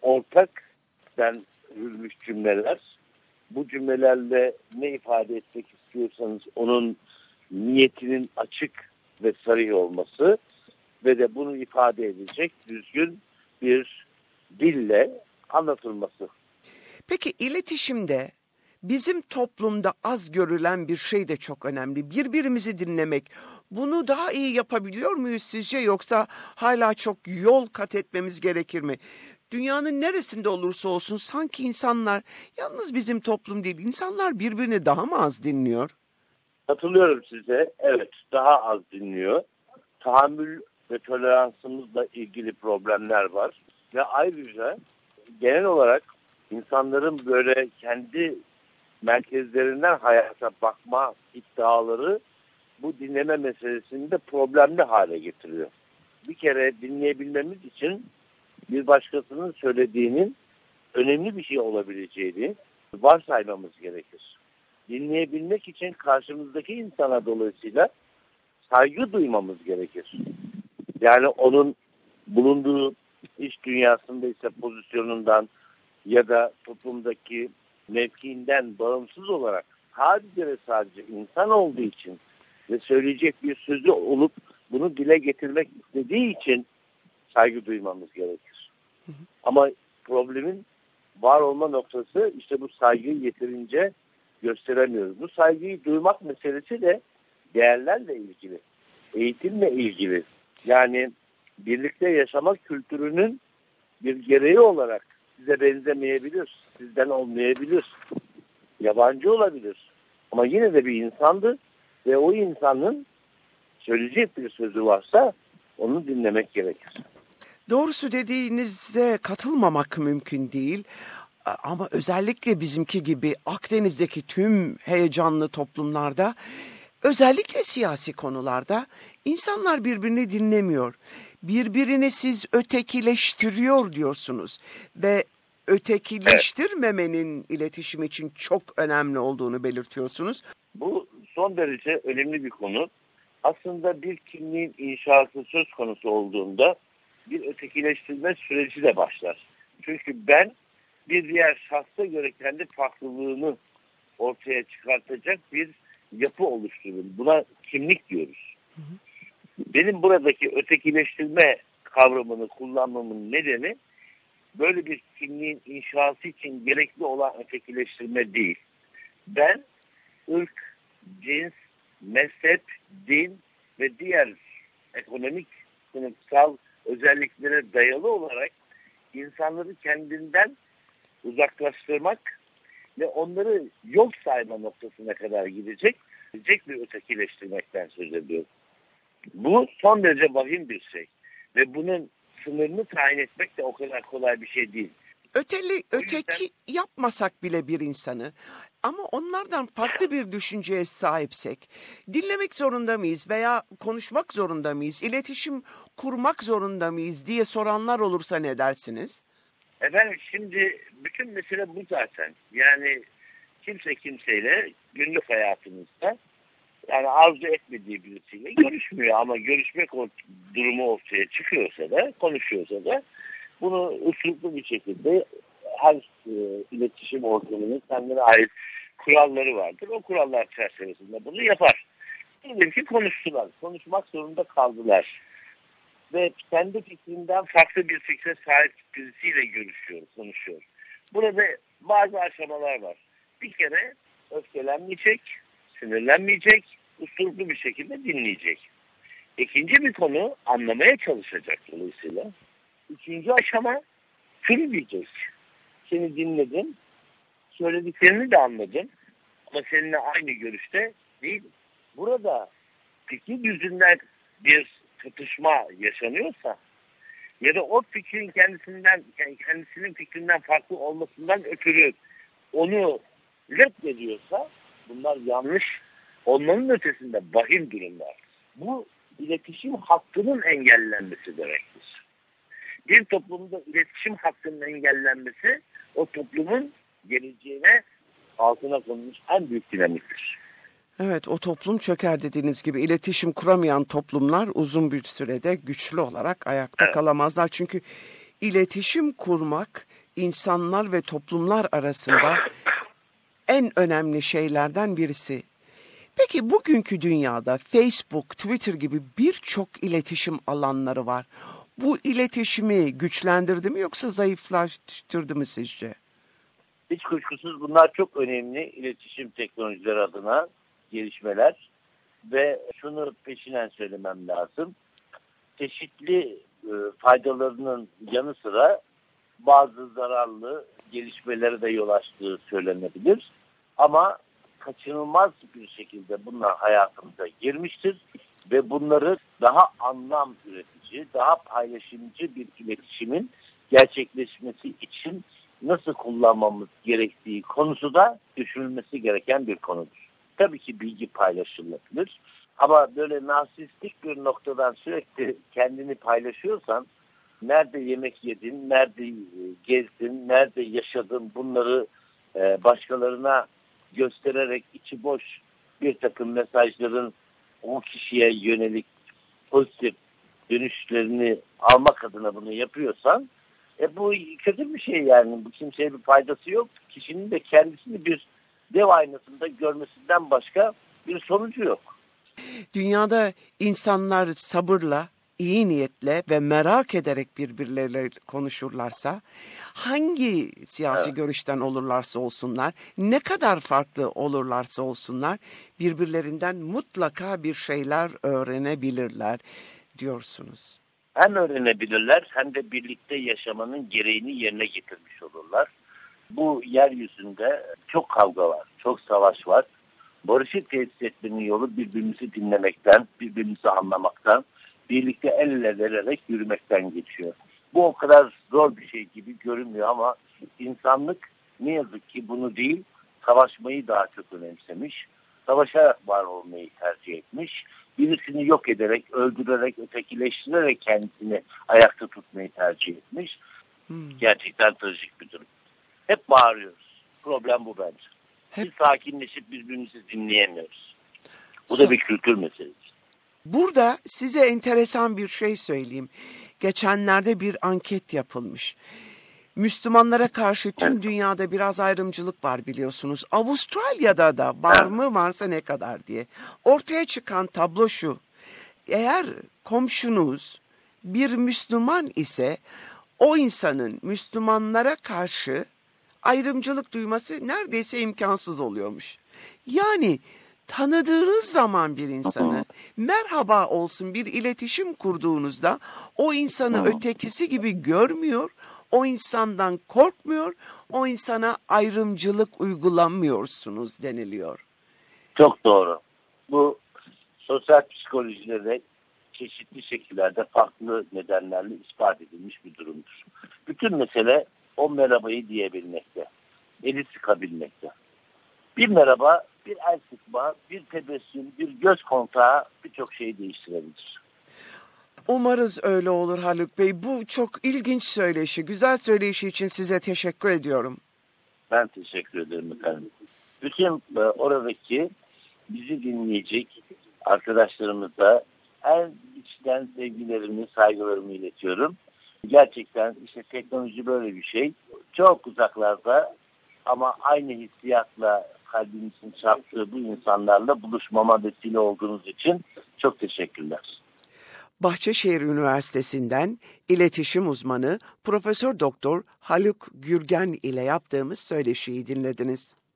ortaktan hürmüş cümleler. Bu cümlelerle ne ifade etmek istiyorsanız onun niyetinin açık ve sarih olması ve de bunu ifade edecek düzgün bir dille anlatılması. Peki iletişimde bizim toplumda az görülen bir şey de çok önemli. Birbirimizi dinlemek. Bunu daha iyi yapabiliyor muyuz sizce, yoksa hala çok yol kat etmemiz gerekir mi? Dünyanın neresinde olursa olsun sanki insanlar, yalnız bizim toplum değil, insanlar birbirini daha mı az dinliyor? Katılıyorum size. Evet, daha az dinliyor. Tahammül ve toleransımızla ilgili problemler var. Ve ayrıca genel olarak insanların böyle kendi merkezlerinden hayata bakma iddiaları bu dinleme meselesini de problemli hale getiriyor. Bir kere dinleyebilmemiz için bir başkasının söylediğinin önemli bir şey olabileceğini varsaymamız gerekir. Dinleyebilmek için karşımızdaki insana dolayısıyla saygı duymamız gerekir. Yani onun bulunduğu iş dünyasında ise pozisyonundan ya da toplumdaki mevkiinden bağımsız olarak sadece ve sadece insan olduğu için ve söyleyecek bir sözü olup bunu dile getirmek istediği için saygı duymamız gerekir. Ama problemin var olma noktası işte bu saygıyı yeterince gösteremiyoruz. Bu saygıyı duymak meselesi de değerlerle ilgili, eğitimle ilgili. Yani birlikte yaşama kültürünün bir gereği olarak size benzemeyebilir, sizden olmayabilir, yabancı olabilir. Ama yine de bir insandı ve o insanın söyleyecek bir sözü varsa onu dinlemek gerekir. Doğrusu dediğinizde katılmamak mümkün değil. Ama özellikle bizimki gibi Akdeniz'deki tüm heyecanlı toplumlarda, özellikle siyasi konularda insanlar birbirini dinlemiyor. Birbirini siz ötekileştiriyor diyorsunuz ve ötekileştirmemenin iletişim için çok önemli olduğunu belirtiyorsunuz. Bu son derece önemli bir konu. Aslında bir kimliğin inşası söz konusu olduğunda bir ötekileştirme süreci de başlar. Çünkü ben bir diğer şahsa göre kendi farklılığını ortaya çıkartacak bir yapı oluştururum. Buna kimlik diyoruz. Benim buradaki ötekileştirme kavramını kullanmamın nedeni böyle bir kimliğin inşası için gerekli olan ötekileştirme değil. Ben ırk, cins, mezhep, din ve diğer ekonomik, sınıfsal özelliklere dayalı olarak insanları kendinden uzaklaştırmak ve onları yok sayma noktasına kadar gidecek bir ötekileştirmekten söz ediyorum. Bu son derece vahim bir şey ve bunun sınırını tayin etmek de o kadar kolay bir şey değil. Öteki yapmasak bile bir insanı, ama onlardan farklı bir düşünceye sahipsek dinlemek zorunda mıyız veya konuşmak zorunda mıyız, iletişim kurmak zorunda mıyız diye soranlar olursa ne dersiniz? Efendim şimdi bütün mesele bu zaten. Yani kimse kimseyle günlük hayatımızda yani arzu etmediği birisiyle görüşmüyor ama görüşmek durumu ortaya çıkıyorsa da konuşuyorsa da bunu üsluplu bir şekilde her iletişim ortamının kendine ait kuralları vardır. O kurallar çerçevesinde bunu yapar. Diyelim ki konuştular. Konuşmak zorunda kaldılar. Ve kendi fikrinden farklı bir fikre sahip birisiyle görüşüyor, konuşuyor. Burada bazı aşamalar var. Bir kere öfkelenmeyecek, sinirlenmeyecek, üsluplu bir şekilde dinleyecek. İkinci bir konu anlamaya çalışacak dolayısıyla. Üçüncü aşama şunu diyecek. Seni dinledim, söylediklerini de anladım ama seninle aynı görüşte değilim. Burada fikir yüzünden bir çatışma yaşanıyorsa ya da o fikrin kendisinin fikrinden farklı olmasından ötürü onu reddediyorsa bunlar yanlış, onların ötesinde vahim durumlar. Bu iletişim hakkının engellenmesi demektir. Bir toplumda iletişim hakkının engellenmesi o toplumun geleceğine altına konulmuş en büyük dinamiktir. Evet, o toplum çöker dediğiniz gibi. İletişim kuramayan toplumlar uzun bir sürede güçlü olarak ayakta kalamazlar. Çünkü iletişim kurmak insanlar ve toplumlar arasında en önemli şeylerden birisi. Peki bugünkü dünyada Facebook, Twitter gibi birçok iletişim alanları var. Bu iletişimi güçlendirdi mi yoksa zayıflaştırdı mı sizce? Hiç kuşkusuz bunlar çok önemli iletişim teknolojileri adına gelişmeler ve şunu peşinen söylemem lazım. Çeşitli faydalarının yanı sıra bazı zararlı gelişmelere de yol açtığı söylenebilir. Ama kaçınılmaz bir şekilde bunlar hayatımıza girmiştir ve bunları daha anlam üretici, daha paylaşımcı bir iletişimin gerçekleşmesi için nasıl kullanmamız gerektiği konusu da düşünülmesi gereken bir konudur. Tabii ki bilgi paylaşılabilir ama böyle narsistik bir noktadan sürekli kendini paylaşıyorsan nerede yemek yedin, nerede gezdin, nerede yaşadın bunları başkalarına göstererek içi boş bir takım mesajların o kişiye yönelik pozitif dönüşlerini almak adına bunu yapıyorsan bu kötü bir şey yani. Bu kimseye bir faydası yok. Kişinin de kendisini bir dev aynasında görmesinden başka bir sonucu yok. Dünyada insanlar sabırla, iyi niyetle ve merak ederek birbirleriyle konuşurlarsa, hangi siyasi görüşten olurlarsa olsunlar, ne kadar farklı olurlarsa olsunlar, birbirlerinden mutlaka bir şeyler öğrenebilirler diyorsunuz. Hem öğrenebilirler hem de birlikte yaşamanın gereğini yerine getirmiş olurlar. Bu yeryüzünde çok kavga var, çok savaş var. Barışı tesis etmenin yolu birbirimizi dinlemekten, birbirimizi anlamaktan, birlikte el ele vererek yürümekten geçiyor. Bu o kadar zor bir şey gibi görünmüyor ama insanlık ne yazık ki bunu değil, savaşmayı daha çok önemsemiş. Savaşarak var olmayı tercih etmiş. Birisini yok ederek, öldürerek, ötekileştirerek kendisini ayakta tutmayı tercih etmiş. Gerçekten trajik bir durum. Hep bağırıyoruz. Problem bu bence. Biz sakinleşip birbirimizi dinleyemiyoruz. Bu da bir kültür meselesi. Burada size enteresan bir şey söyleyeyim. Geçenlerde bir anket yapılmış. Müslümanlara karşı tüm dünyada biraz ayrımcılık var biliyorsunuz. Avustralya'da da var mı varsa ne kadar diye. Ortaya çıkan tablo şu. Eğer komşunuz bir Müslüman ise o insanın Müslümanlara karşı ayrımcılık duyması neredeyse imkansız oluyormuş. Yani tanıdığınız zaman bir insanı merhaba olsun bir iletişim kurduğunuzda o insanı ötekisi gibi görmüyor, o insandan korkmuyor, o insana ayrımcılık uygulamıyorsunuz deniliyor. Çok doğru. Bu sosyal psikolojide de çeşitli şekillerde farklı nedenlerle ispat edilmiş bir durumdur. Bütün mesele o merhabayı diyebilmekte, eli sıkabilmekte. Bir merhaba, bir el sıkma, bir tebessüm, bir göz kontağı birçok şeyi değiştirebilir. Umarız öyle olur Haluk Bey. Bu çok ilginç söyleşi, güzel söyleşi için size teşekkür ediyorum. Ben teşekkür ederim efendim. Bütün oradaki bizi dinleyecek arkadaşlarımıza en içten sevgilerimi, saygılarımı iletiyorum. Gerçekten işte teknoloji böyle bir şey. Çok uzaklarda ama aynı hissiyatla kalbimizin çarptığı bu insanlarla buluşmama vesile olduğunuz için çok teşekkürler. Bahçeşehir Üniversitesi'nden iletişim uzmanı Profesör Doktor Haluk Gürgen ile yaptığımız söyleşiyi dinlediniz.